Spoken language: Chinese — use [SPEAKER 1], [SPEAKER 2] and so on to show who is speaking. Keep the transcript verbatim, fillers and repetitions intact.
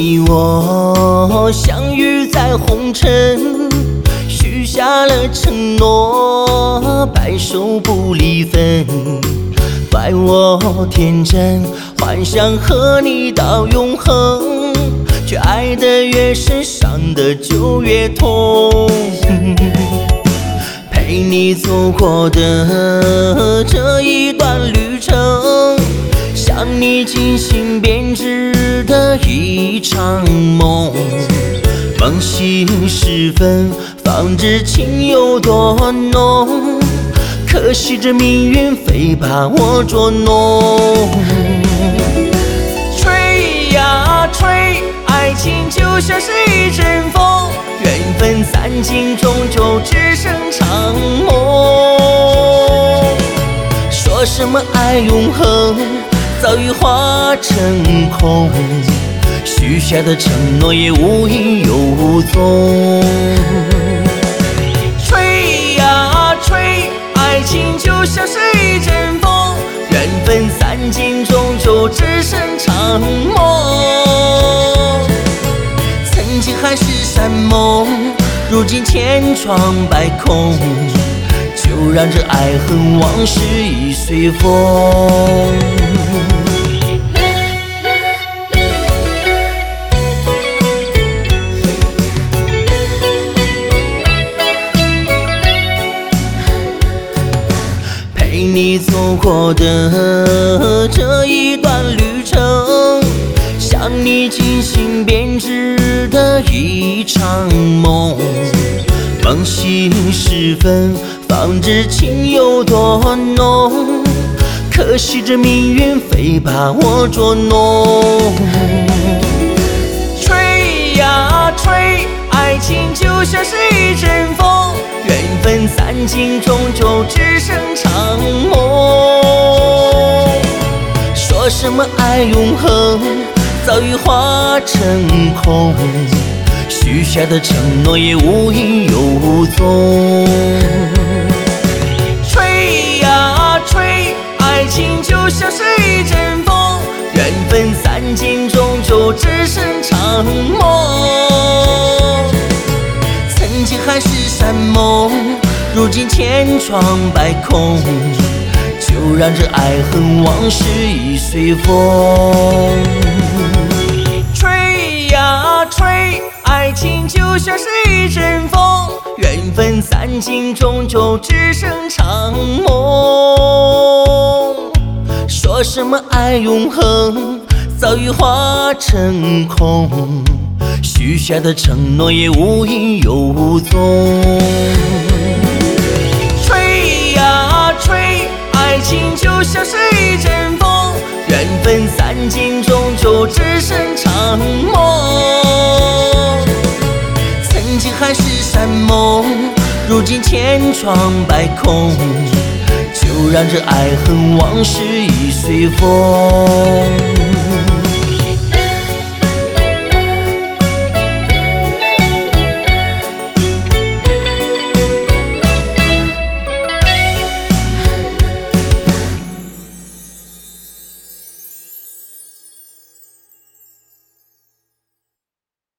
[SPEAKER 1] 你我相遇在红尘，许下了承诺，白首不离分。怪我天真，幻想和你到永恒，却爱得越深，伤得就越痛。陪你走过的这一段旅程，像你精心编织的一场梦。梦醒时分，方知情有多浓，可惜这命运非把我捉弄。吹呀吹，爱情就像是一阵风，缘分散尽，终究只剩场梦。说什么爱永恒，早已化成空，许下的承诺也无影有踪。吹呀吹，爱情就像是一阵风，缘分散尽，终究只剩场梦。曾经海誓山盟，如今千疮百孔，就让这爱恨往事已随风。陪你走过的这一段旅程，像你精心编织的一场梦。梦醒时分，方知情有多浓，可惜这命运非把我捉弄。吹呀吹，爱情就像是一阵风，缘分散尽，终究只剩场梦。说什么爱永恒，早已化成空，许下的承诺也无影有踪。吹呀吹，爱情就像是一阵风，缘分散尽，终究只剩场梦。曾经海誓山盟，如今千疮百孔，就让这爱恨往事已随风。吹呀吹，爱情就像是一阵风，缘分散尽，终究只剩场梦。说什么爱永恒，早已化成空，许下的承诺也无影有踪。吹呀吹，爱情就像是一阵风，缘分散尽，终究只剩场梦。曾经海誓山盟，如今千疮百孔，就让这爱恨往事已随风。